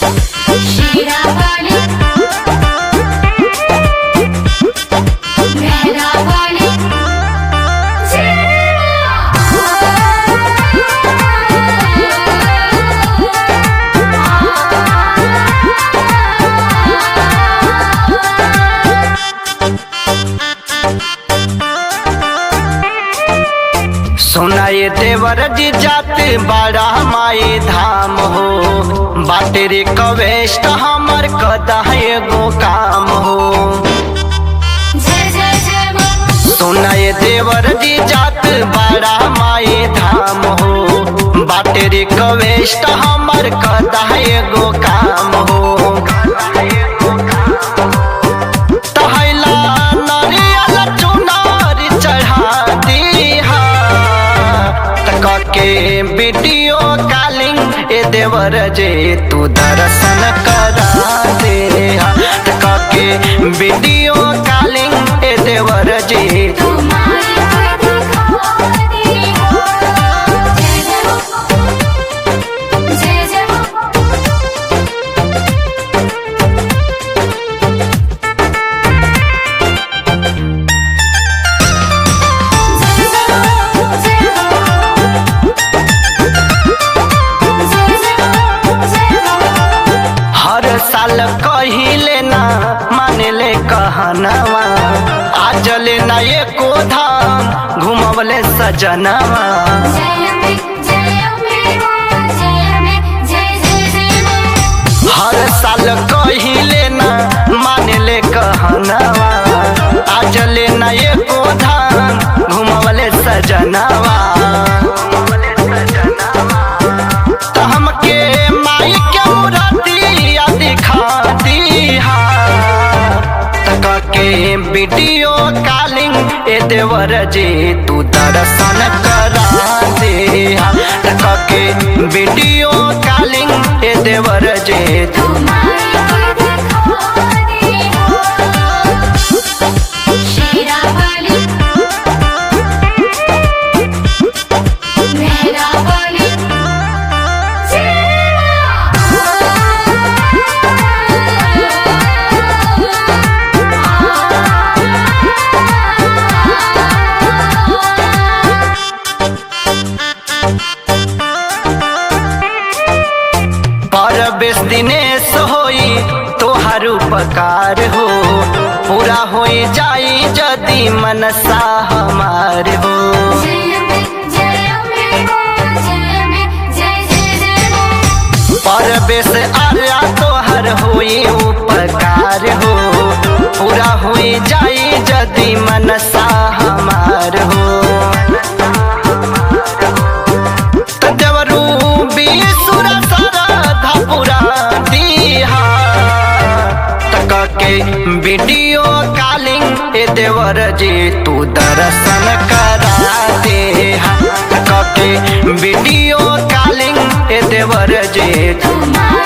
शीरावाली मेहरावाली सुनाए देवर जी जाते बड़ा माई धाम हो बाटे रे कवेस्ट हमर कदा एगो काम हो। जय जय जय मां सुनाए देवर जी जाते बड़ा माई धाम हो बाटे रे कवेस्ट हमर कदा एगो काम हो। तहला नरियल चुनार चढ़ा दीहा के वीडियो कॉलिंग ए देवर जे तू दर्शन करा दे के वीडियो कॉलिंग ए देवर जे तुम्हारी दिखानी हो। जय जय मां जय जय मां हर साल कहिले ना माने ले कहनवा आज ले ना एको धाम घुमवले सजनवा। हर साल कहिले ना माने ले कहनवा आज ले ना एको धाम घुमवले सजनवा। त हमके माई के मूर्तिया दिखा दीहा तक के वीडियो कॉलिंग ए देवर जे तू दर्शन करा दे तक के वीडियो कॉलिंग ए देवर जे शीरावाली मेहरावाली परवेश दिनेश होई तोहार उपकार हो पूरा होई जाई जदी मनसा हमार हो। परवेश आर्या तोहर होई उपकार हो पूरा होई जाई जदी मनसा हमार हो। त देवरू बीसुर सरधा पुरा दीहा तक के वीडियो कॉलिंग ए देवर जे तू दर्शन करा दे तक के वीडियो कॉलिंग ए देवर जे तुम्हारी